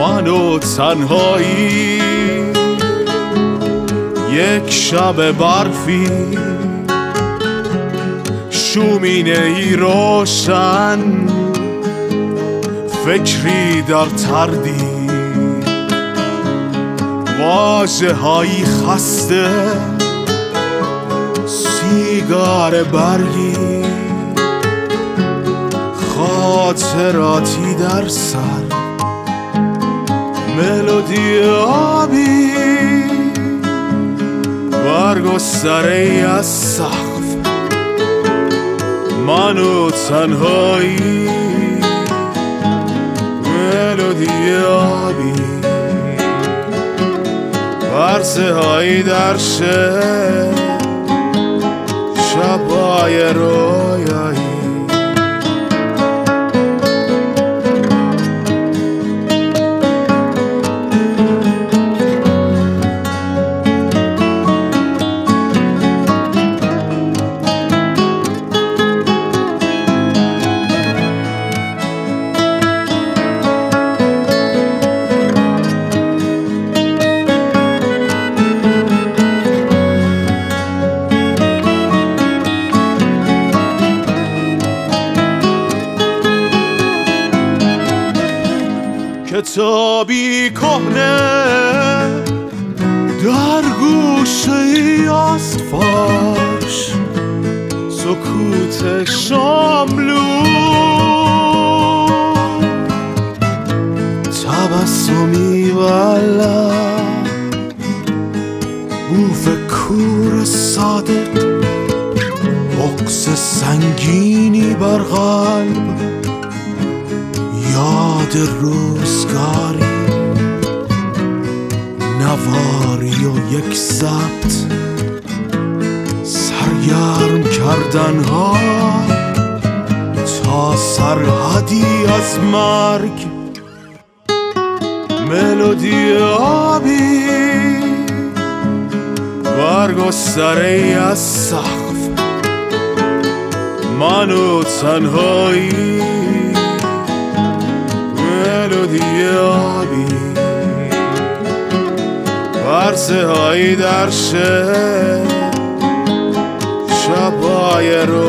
من و تنهایی یک شب برفی شومینه ای روشن فکری در تردی واژه هایی خسته سیگار برگی خاطراتی در سر ملودی آبی برگستره‌ای از سقف من و تنهایی ملودی آبی ورزه هایی در شبای رویایی کتابی کهنه در گوشه‌ای از فرش سکوت شاملو تبسمی والا بوف کور صادق بغض سنگینی بر قلب یاد روزگاری نواری و یک ضبط سرگرم کردن ها تا سرحدی از مرگ ملودی آبی برگستره‌ای از سقف من و تنهایی ملودی آبی ورزه هایی در شبای رو